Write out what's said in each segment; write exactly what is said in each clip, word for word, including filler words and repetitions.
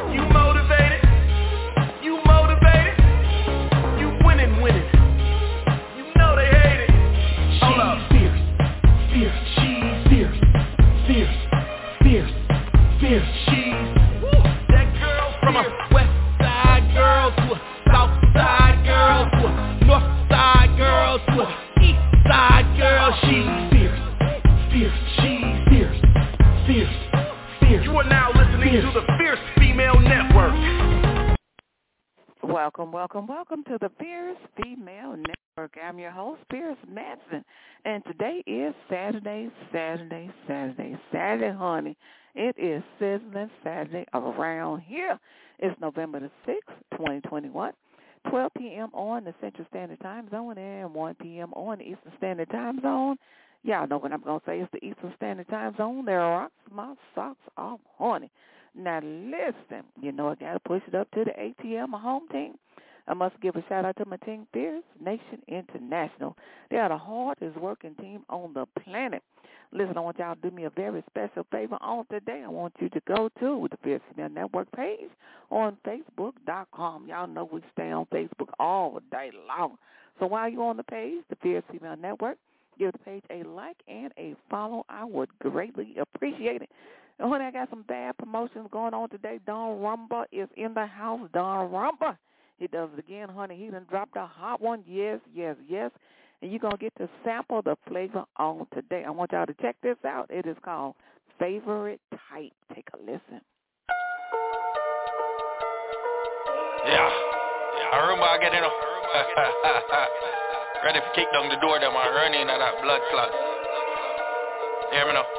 You motivated? You motivated? You winning, winning. You know they hate it. Hold up. Fierce, fierce, she's fierce, fierce, fierce, fierce, she's that girl from a west side girl to a south side girl to a north side girl to a east side girl. She's fierce, fierce, she's fierce, fierce, fierce. You are now listening fierce. to the Fierce Female Network. Welcome, welcome, welcome to the Fierce Female Network. I'm your host, Fierce Madsen, and today is Saturday, Saturday, Saturday, Saturday, honey. It is Sizzling Saturday around here. It's November the sixth, twenty twenty-one, twelve p.m. on the Central Standard Time Zone and one p.m. on the Eastern Standard Time Zone. Y'all know what I'm going to say. It's the Eastern Standard Time Zone. There rocks my socks off, honey. Now, listen, you know I got to push it up to the A T L, my home team. I must give a shout-out to my team, Fierce Nation International. They are the hardest working team on the planet. Listen, I want y'all to do me a very special favor on today. I want you to go to the Fierce Female Network page on Facebook dot com. Y'all know we stay on Facebook all day long. So while you're on the page, the Fierce Female Network, give the page a like and a follow. I would greatly appreciate it. And honey, I got some bad promotions going on today. Don Rumba is in the house. Don Rumba. He does it again, honey. He done dropped a hot one. Yes, yes, yes. And you're going to get to sample the flavor on today. I want y'all to check this out. It is called Favorite Type. Take a listen. Yeah. I remember I get in a... Ready for kick down the door, them are running at that blood clot. You hear me now?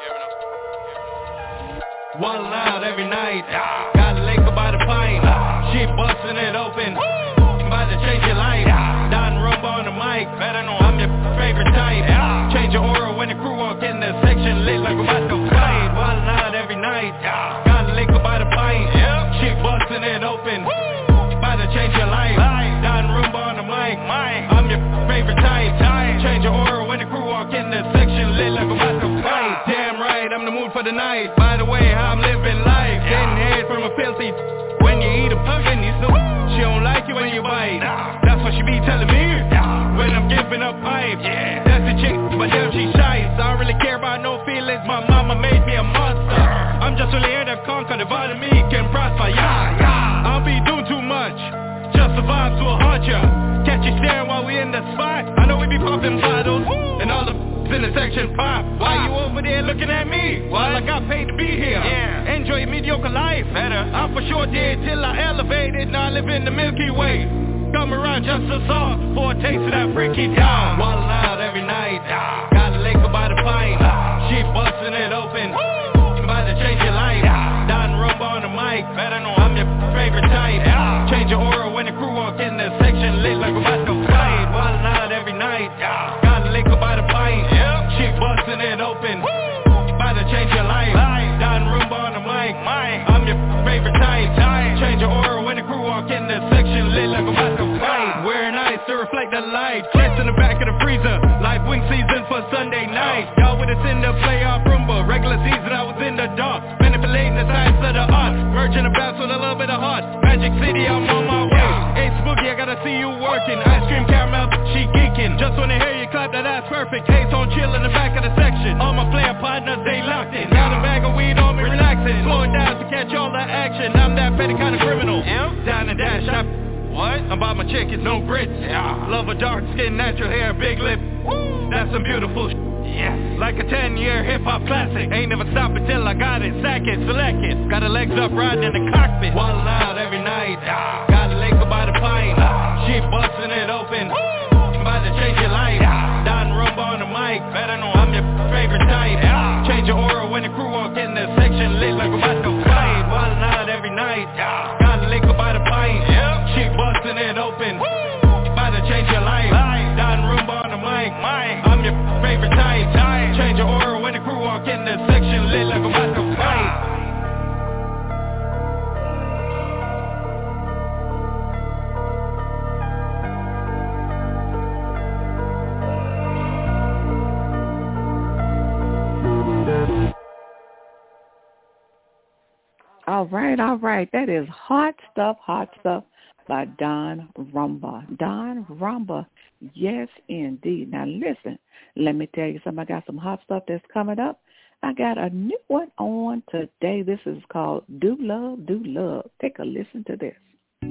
One loud every night, yeah. Got a liquor by the pint, yeah. She busting it open, Woo. About to change your life, yeah. Don Rumba on the mic, better know I'm your favorite type, yeah. Change your aura when the crew walk in the section, lit like we're about to fight. One loud every night, yeah. Got a liquor by the pint, yeah. She busting it open, Woo. About to change your life, yeah. Don Rumba on the mic, Mike. I'm your favorite type, type. Change your aura when the crew walk in the section, lit like we're about to fight. Damn right, I'm the mood for the night. By the way, how I'm living life, yeah. Getting head from a filthy when you eat a pumpkin, you snoop. She don't like you when you bite, nah. That's what she be telling me, yeah. When I'm giving up pipe, yeah. That's the chick, but damn she shy. So I don't really care about no feelings, my mama made me a monster. I'm just really here to conquer, the body me can prosper, yeah, yeah. I don't be doing too much, just the vibes will haunt ya. Catch you staring while we in the spot. I know we be popping bottles, Woo. And all the in the section pop. Why you over there looking at me? Well, I got paid to be here. Yeah. Enjoy your mediocre life. Better. I for sure did till I elevated. Now I live in the Milky Way. Come around just a song for a taste of that freaky down. One loud every night. Yeah. Got a liquor by the pint. Yeah. She busting it open. Woo. About to change your life. Yeah. Don Rumba on the mic. Better know I'm your favorite type. Yeah. Change your aura when the crew walk in the section, lit like we're about to fight. One loud every night. Yeah. Got a liquor by the pint. She busting it open, Woo. About to change your life, Life. Don Rumba on the mic, Mike. I'm your favorite type, type. Change your aura when the crew walk in the section, lit like I'm about to fight. Wearing ice to reflect the light, chest in the back of the freezer, like wing season for Sunday night. Y'all with us in the playoff Rumba, regular season I was in the dark, manipulating the science of the art, merging the bounce with a little bit of heart. Magic City, I'm on my way. Hey Spooky, I gotta see you working. Ice cream caramel, she geeking. Just wanna hear you clap, that that's perfect. Haze on chill in the back of the section. All my player partners, they locked in. Got a bag of weed on me, relaxing. Slowing down to catch all the action. I'm that petty kind of criminal. Yeah. Down and dash, I what? I'm about my chick, it's no grits. Yeah. Love a dark skin, natural hair, big lip. Woo. That's some beautiful sh- Yes. Like a ten-year hip-hop classic. Ain't never stop until I got it. Sack it, select it. Got her legs up riding in the cockpit. One loud every night. Yeah. Got a liquor by the pint. Yeah. She busting it open. Woo. About to change your life. Yeah. Don Rumba on the mic. Better know I'm your favorite type. Yeah. Change your aura when the crew walk in the section, lit like we're about to fight. One loud every night. Yeah. Got a liquor by the pint. Yeah. She busting it open. Woo. About to change your life. life. Don Rumba on the mic. Mike. I'm your favorite type. type. Change your aura when the crew walk in the section, lit like I'm about to fight. All right, all right. That is Hot Stuff, Hot Stuff by Don Rumba. Don Rumba, yes, indeed. Now, listen, let me tell you something. I got some hot stuff that's coming up. I got a new one on today. This is called Do Love, Do Love. Take a listen to this.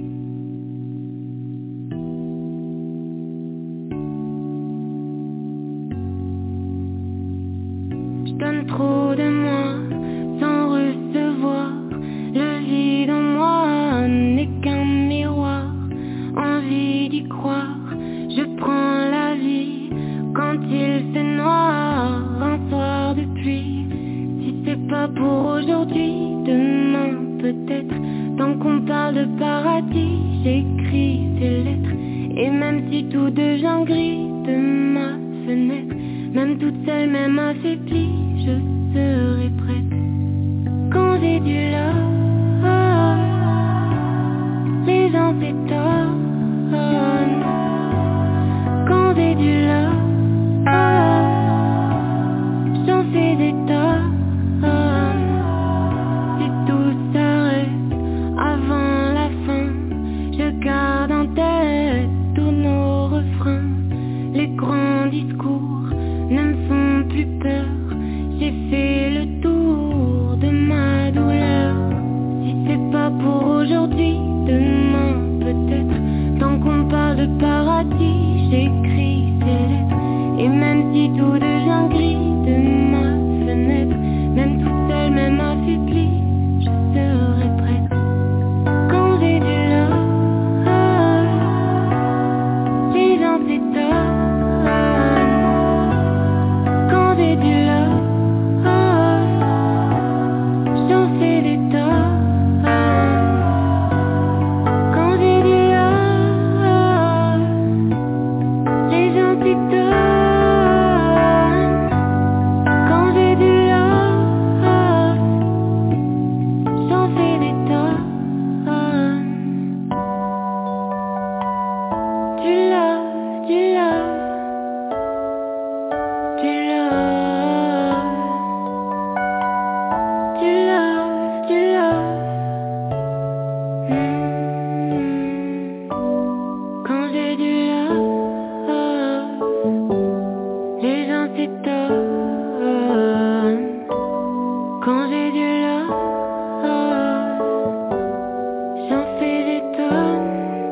Je donne trop de moi sans recevoir. Le vide en moi n'est qu'un miroir. Envie d'y croire, je prends la vie quand il fait noir. Un soir de pluie, si c'est pas pour aujourd'hui, demain peut-être. Tant qu'on parle de paradis, j'écris ces lettres. Et même si tout devient gris de ma fenêtre, même toute seule, même affaiblie, je serai prête. Quand j'ai du love, les gens s'étonnent. Quand j'ai du love, j'en fais des tonnes. Si tout s'arrête avant la fin, je garde en tête tous nos refrains. Les grands discours ne me font plus peur. J'ai fait le tour de ma douleur. Si c'est pas pour aujourd'hui, demain peut-être. Tant qu'on parle de paradis, j'écris ces lettres. Et même si tout devient gris de ma fenêtre, même toute seule, même affaiblie, je serai prête. Quand j'ai du love, les gens s'étonnent. Quand j'ai du love, j'en fais des tonnes. Quand j'ai du love, les gens s'étonnent. Quand j'ai du love, j'en fais des tonnes. Du love, du love, du love, du love, du love. Mm. Quand j'ai du love, les gens s'étonnent. Quand j'ai du love, j'en fais des tonnes.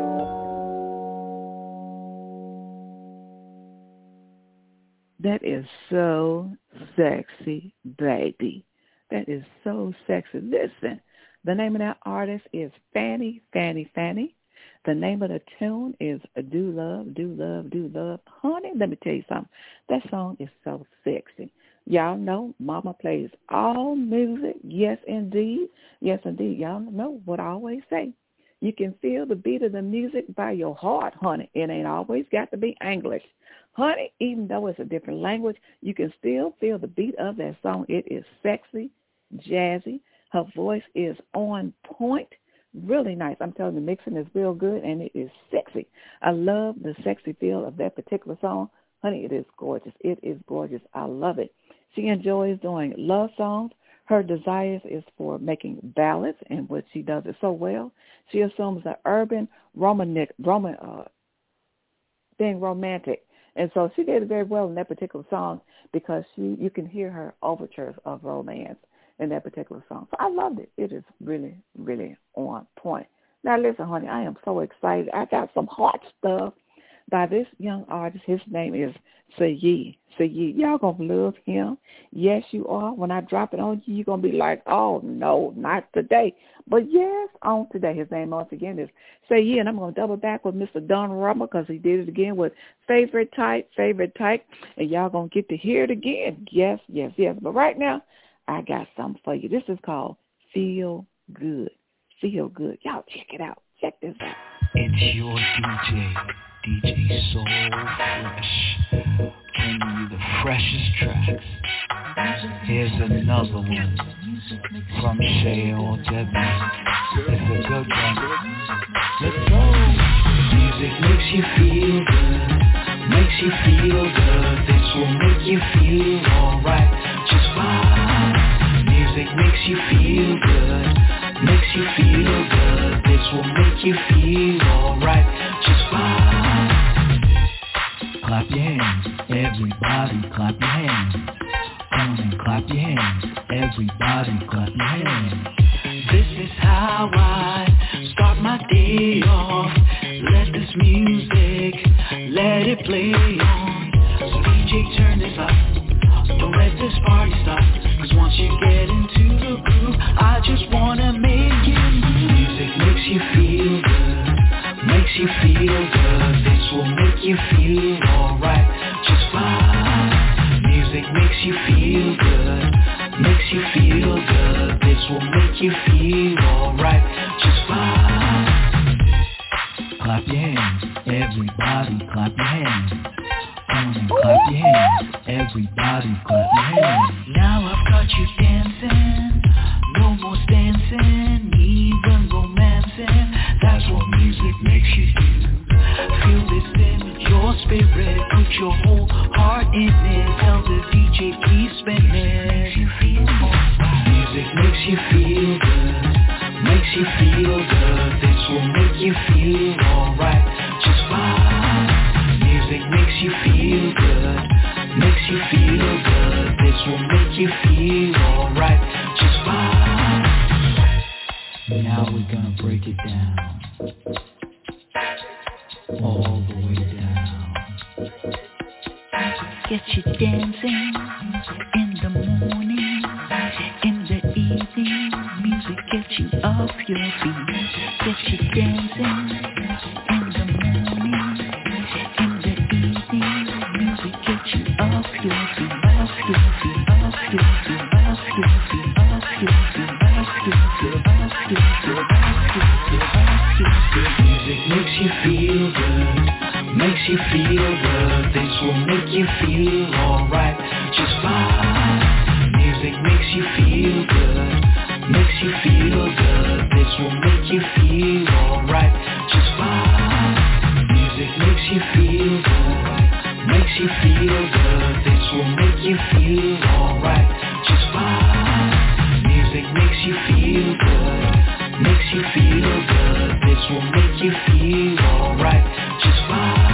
That is so sexy, baby. That is so sexy. Listen, the name of that artist is Fanny, Fanny, Fanny. The name of the tune is Do Love, Do Love, Do Love. Honey, let me tell you something. That song is so sexy. Y'all know Mama plays all music. Yes, indeed. Yes, indeed. Y'all know what I always say. You can feel the beat of the music by your heart, honey. It ain't always got to be English. Honey, even though it's a different language, you can still feel the beat of that song. It is sexy, jazzy. Her voice is on point. Really nice. I'm telling you, the mixing is real good, and it is sexy. I love the sexy feel of that particular song. Honey, it is gorgeous. It is gorgeous. I love it. She enjoys doing love songs. Her desires is for making ballads, and what she does it so well. She assumes the urban romantic, Roman, uh, being romantic. And so she did it very well in that particular song because she you can hear her overtures of romance in that particular song. So I loved it. It is really, really on point. Now, listen, honey, I am so excited. I got some hot stuff by this young artist. His name is Sayi. Sayi. Y'all going to love him. Yes, you are. When I drop it on you, you're going to be like, oh, no, not today. But yes, on today. His name once again is Sayi, and I'm going to double back with Mister Don Rumba because he did it again with Favorite Type, Favorite Type, and y'all going to get to hear it again. Yes, yes, yes. But right now, I got something for you. This is called Feel Good. Feel Good. Y'all check it out. Check this out. It's your D J, D J Soul Fresh, bringing you the freshest tracks. Here's another one from Shay or Debbie. It's a good one. Let's go. Music makes you feel good, makes you feel good. This will make you feel alright, just fine. Music makes you feel good, makes feel good. This will make you feel alright. Just vibe. Clap your hands, everybody clap your hands. Come on and clap your hands, everybody clap your hands. This is how I start my day off. Let this music, let it play on. So D J turn this up, don't let this party stop. Cause once you get into the groove, I just wanna make you move. Music makes you feel good, makes you feel good. This will make you feel alright. Just vibe. Music makes you feel good, makes you feel good. This will make you feel alright. Just vibe. Clap your hands, everybody clap your hands. Come on and clap your hands, everybody clap your hands. Now I've got you dancing, no more dancing, even romancing. That's what music makes you do. Feel this in your spirit, put your whole heart in it. Tell the D J keep spinning. Makes you feel alright. Music makes you feel good, makes you feel good. This will make you feel alright. Just vibe. Music makes you feel good, makes you feel good. This will make you feel alright. Just vibe. Now we're gonna break it down, all the way down. Get you dancing in the morning, in the evening. Music gets you off your feet. Get you dancing in the morning, in the evening. Music gets you off your feet, off your feet, off your feet, off your feet, off your feet, off your feet, off your feet, off your feet, off your feet. Music makes you feel good, makes you feel good. This will make you feel alright. Just vibe. Music makes you feel good, makes you feel good. This will make you feel alright. Just vibe. Music makes you feel good, makes you feel good. This will make you feel alright. Just vibe. Music makes you feel good, makes you feel good. This will make you feel alright. Just vibe.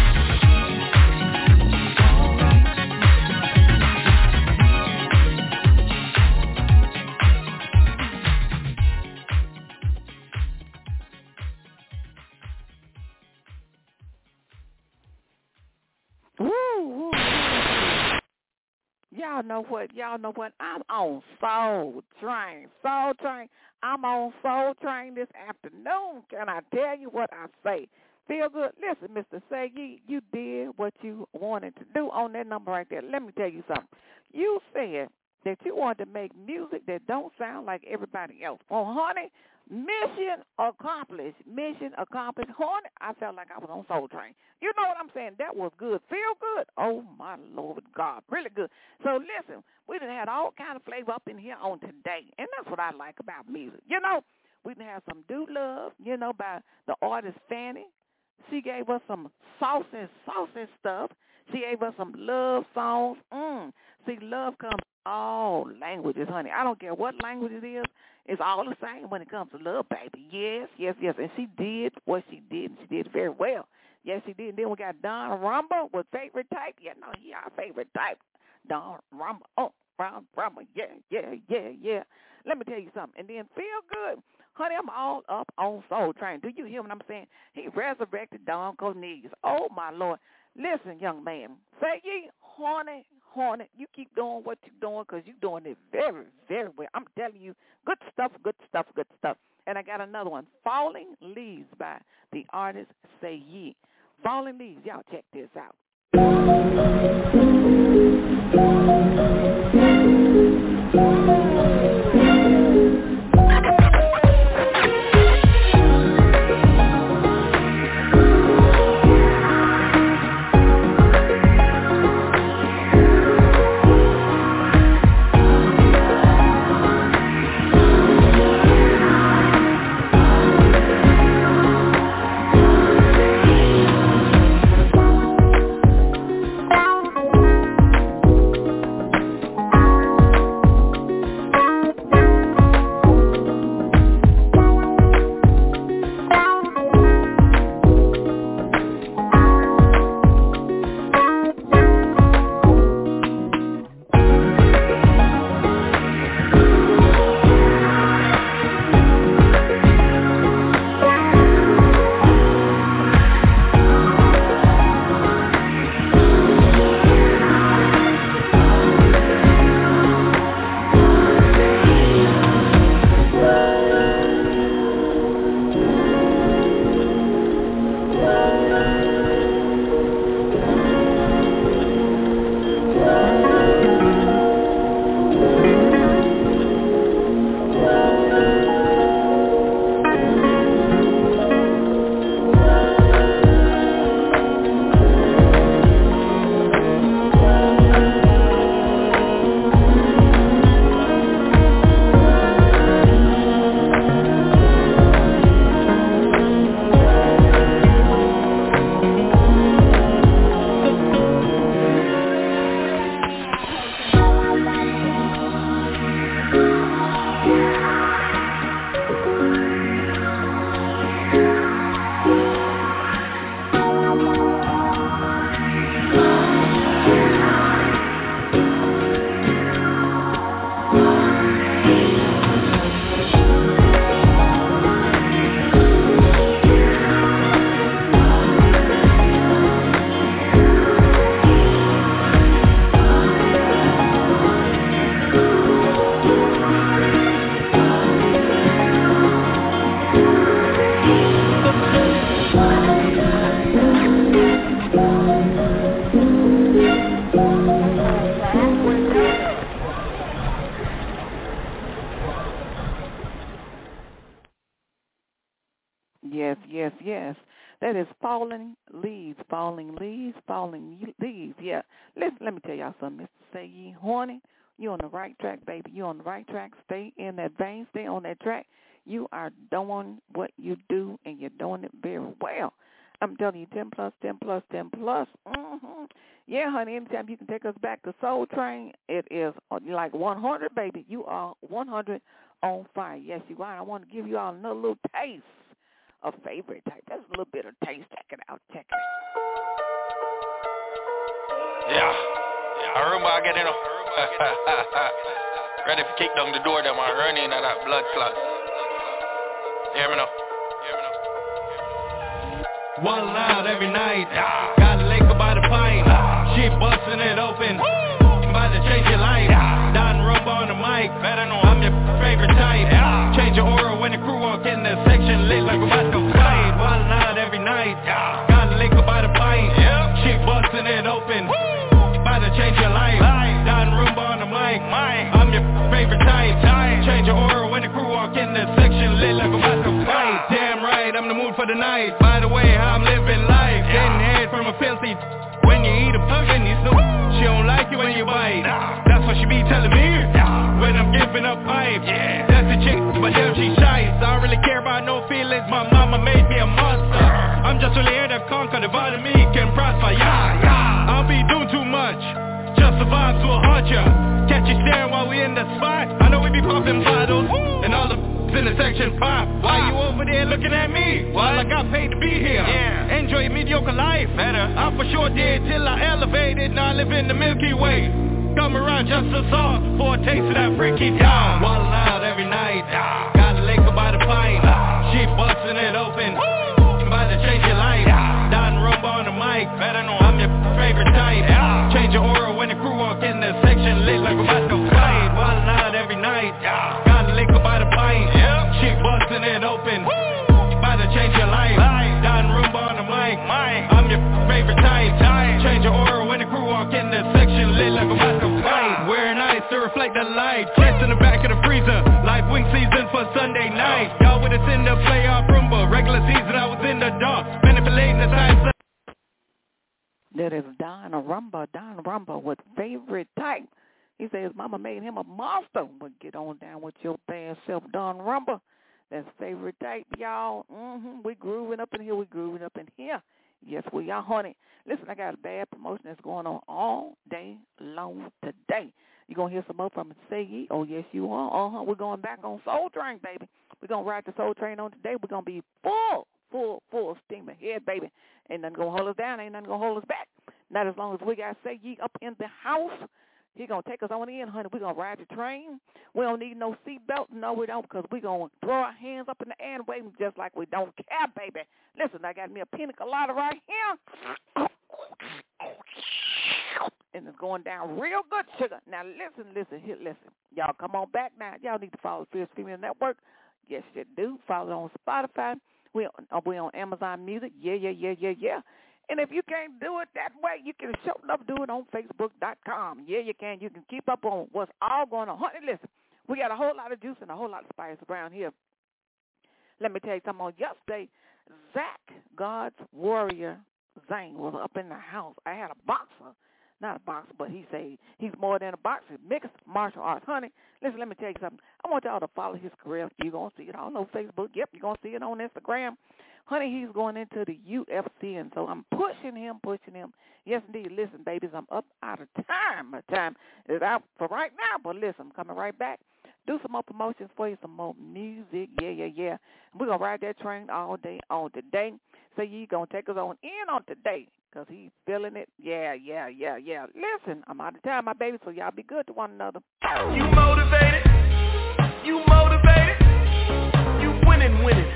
Y'all know what? Y'all know what? I'm on Soul Train. Soul Train. I'm on Soul Train this afternoon. Can I tell you what I say? Feel good? Listen, Mister Say, you did what you wanted to do on that number right there. Let me tell you something. You said that you wanted to make music that don't sound like everybody else. Well, honey, mission accomplished. Mission accomplished. Honey, I felt like I was on Soul Train. You know what I'm saying? That was good. Feel good. Oh, my Lord God. Really good. So, listen, we done had all kind of flavor up in here on today, and that's what I like about music. You know, we done had some Do Love, you know, by the artist Fanny. She gave us some saucy, saucy stuff. She gave us some love songs. Mm. See, love comes in all languages, honey. I don't care what language it is. It's all the same when it comes to love, baby. Yes, yes, yes. And she did what she did, and she did it very well. Yes, she did. And then we got Don Rumba with Favorite Type. Yeah, no, he our favorite type. Don Rumba. Oh, Don Rumba. Yeah, yeah, yeah, yeah. Let me tell you something. And then Feel Good. Honey, I'm all up on Soul Train. Do you hear what I'm saying? He resurrected Don Cornelius. Oh, my Lord. Listen, young man. Say ye, horny, horny. You keep doing what you're doing because you're doing it very, very well. I'm telling you, good stuff, good stuff, good stuff. And I got another one, Falling Leaves by the artist Say Ye. Falling Leaves, y'all check this out. Yes, yes, yes. That is Falling Leaves, Falling Leaves, Falling Leaves. Yeah. Listen, let me tell y'all something. Mister Say Ye Horny, you're on the right track, baby. You're on the right track. Stay in that vein. Stay on that track. You are doing what you do, and you're doing it very well. I'm telling you, ten plus, ten plus, ten plus. Mm-hmm. Yeah, honey, anytime you can take us back to Soul Train, it is like one hundred, baby. You are one hundred on fire. Yes, you are. I want to give you all another little taste of favorite type. That's a little bit of taste. Check it out. Check it out. Yeah. I remember I get in a... Ready for kick down the door, them are running out that blood clot. You hear me now? One loud every night, yeah. Got a liquor by the pint, ah. She busting it open, woo. About to change your life, yeah. Don Rumba on the mic, better know I'm your favorite type, yeah. Change your aura when the crew walk in the section lit like we're about to fight. One loud every night, yeah. Got a liquor by the pint, yeah. She busting it open, woo. About to change your life, life. Don Rumba on the mic, mic. I'm your favorite type, type. Change your aura when the crew walk in the section lit like we're about to fight. Damn right, I'm the mood for the night. By the way, how I'm living life, yeah. Getting head from a filthy when you eat a pug and you snoop. She don't like you when you bite, nah. That's what she be telling me, nah. When I'm giving up pipe, yeah. That's the chick, but damn she shy. I don't really care about no feelings, my mama made me a monster. I'm just really here to conquer, the body me can prosper, yeah, yeah. I'll be doing too much, just the vibes will haunt ya. Catch you staring while we in the spot. I know we be popping bottles, Woo. And all the in the section pop. Why you over there looking at me? Well, I got paid to be here, yeah. Enjoy your mediocre life, better. I for sure did till I elevated. Now I live in the Milky Way. Come around just a song for a taste of that freaky down. One loud every night, yeah. Got a liquor by the pint, yeah. She busting it open, Woo. About to change your life, yeah. Don Rumba on the mic, better know I'm your favorite type, yeah. Change your aura when the crew walk in the section lit like we're about to fight. One loud every night, yeah. Got a liquor by the pint, yeah. She busting it open, Woo. About to change your life, life. Don Rumba on the mic, mic. I'm your favorite type, type. Change your aura when the crew walk in the section lit like we're about to fight. Wearing ice to reflect the light, chest in the back of the freezer, like wing season for Sunday night. Y'all with us in the playoff Rumba, regular season I was in the dark, manipulating the time. That is Don Rumba, Don Rumba with favorite type. He says mama made him a monster. But get on down with your bad self, Don Rumba. That's favorite type, y'all. Mm-hmm. We grooving up in here. We grooving up in here. Yes, we are, honey. Listen, I got a bad promotion that's going on all day long today. You're going to hear some more from Say Ye. Oh, yes, you are. Uh-huh. We're going back on Soul Train, baby. We're going to ride the Soul Train on today. We're going to be full, full, full steam ahead, baby. Ain't nothing going to hold us down. Ain't nothing going to hold us back. Not as long as we got Say Ye up in the house. He going to take us on in, honey. We're going to ride the train. We don't need no seatbelt. No, we don't, because we're going to throw our hands up in the air and wave them just like we don't care, baby. Listen, I got me a pina colada right here. And it's going down real good, sugar. Now, listen, listen, here, listen. Y'all come on back now. Y'all need to follow Fierce Female Network. Yes, you do. Follow it on Spotify. We're on, we're on Amazon Music. Yeah, yeah, yeah, yeah, yeah. And if you can't do it that way, you can show love do it on Facebook dot com. Yeah, you can. You can keep up on what's all going on. Honey, listen, we got a whole lot of juice and a whole lot of spice around here. Let me tell you something. On yesterday, Zach, God's Warrior Zane, was up in the house. I had a boxer. Not a boxer, but he say he's more than a boxer. Mixed martial arts. Honey, listen, let me tell you something. I want y'all to follow his career. You're going to see it all on Facebook. Yep, you're going to see it on Instagram. Honey, he's going into the U F C, and so I'm pushing him, pushing him. Yes, indeed. Listen, babies, I'm up out of time. My time is out for right now, but listen, I'm coming right back. Do some more promotions for you, some more music. Yeah, yeah, yeah. We're going to ride that train all day on today. So you're going to take us on in on today because he's feeling it. Yeah, yeah, yeah, yeah. Listen, I'm out of time, my baby, so y'all be good to one another. You motivated. You motivated. You winning, winning.